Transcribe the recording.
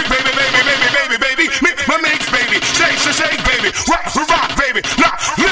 baby, baby, baby, baby, baby. My mix, baby. Shake, shake, shake, baby. Rock, rock, baby. Nah,